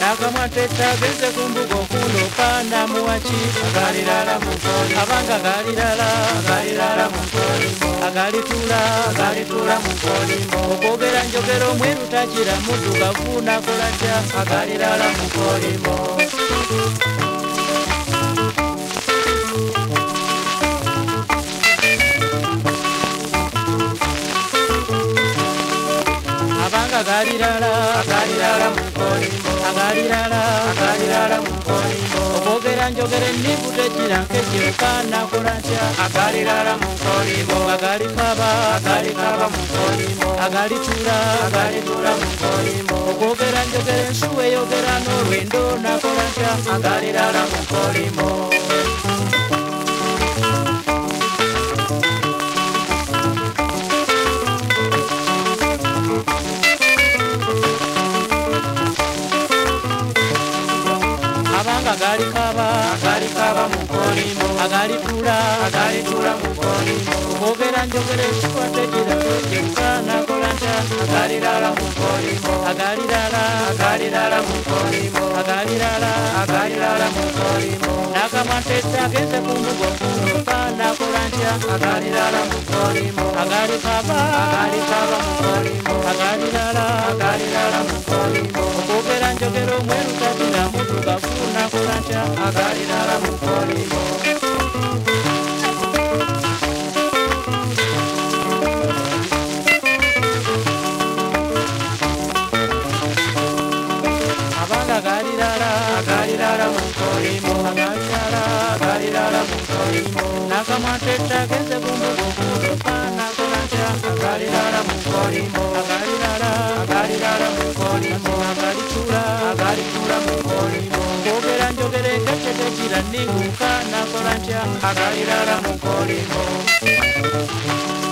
nakamwateta genze kumbuga okulopa namuwaki agalirala mukoli abanga galirala mukolimo agalitula mukolimo okwogera njogera omweru takira muddugavu nakolatya agalirala mukolimo abanga galirala mukolimo agalirala mukolimo okwogera njogera ennivu tekira nkekiruka nakolatya agalirala mukolimo agalikaba mukolimo agalitula mukolimo okwogera njogera ensuwa eyogera n'olwendo nakolatya agalirala mukolimo agalikaba mukolimo agalitula mukolimo okwogera njogera ensuwa tekira nkekiruka nakolatya agalirala mukolimo agalirala mukolimo nakamwateta genze kumbuga okulopa nakolatya agalirala mukolimo agalikaba mukolimo agalirala mukolimo okwogera njogera omweru takira muddugavu nakolatya agalirala mukolimo abanga galirala mukolimo agalirala mukolimo nakamwateta genze kumbuga okulopa nakolatya agalirala mukolimo agalirala mukolimo agalitula mukolimo okwogera njogera engece tekira nninguka nakolatya agalirala mukolimo